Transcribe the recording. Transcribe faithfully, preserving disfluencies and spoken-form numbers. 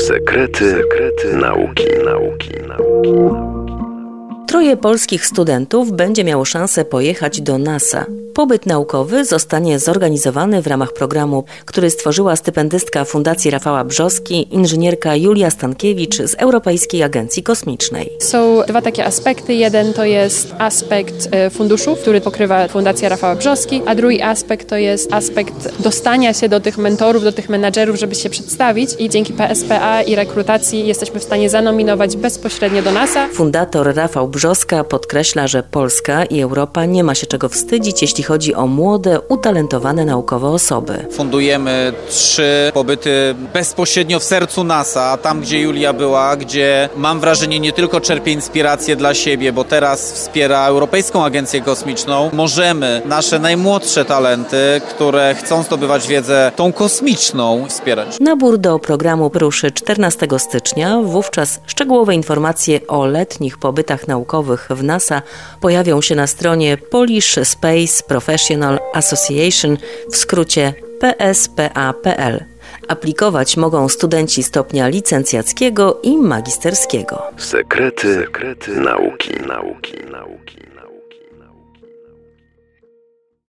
Sekrety, sekrety nauki, nauki, nauki. Troje polskich studentów będzie miało szansę pojechać do NASA. Pobyt naukowy zostanie zorganizowany w ramach programu, który stworzyła stypendystka Fundacji Rafała Brzoski, inżynierka Julia Stankiewicz z Europejskiej Agencji Kosmicznej. Są dwa takie aspekty. Jeden to jest aspekt funduszów, który pokrywa Fundacja Rafała Brzoski, a drugi aspekt to jest aspekt dostania się do tych mentorów, do tych menadżerów, żeby się przedstawić i dzięki P S P A i rekrutacji jesteśmy w stanie zanominować bezpośrednio do NASA. Fundator Rafał Brzoska podkreśla, że Polska i Europa nie ma się czego wstydzić, jeśli chodzi o młode, utalentowane naukowe osoby. Fundujemy trzy pobyty bezpośrednio w sercu NASA, tam gdzie Julia była, gdzie mam wrażenie nie tylko czerpie inspirację dla siebie, bo teraz wspiera Europejską Agencję Kosmiczną. Możemy nasze najmłodsze talenty, które chcą zdobywać wiedzę tą kosmiczną, wspierać. Nabór do programu ruszy czternastego stycznia. Wówczas szczegółowe informacje o letnich pobytach naukowych w NASA pojawią się na stronie Polish Space Professional Association, w skrócie P S P A kropka P L. Aplikować mogą studenci stopnia licencjackiego i magisterskiego. Sekrety, sekrety nauki, nauki, nauki.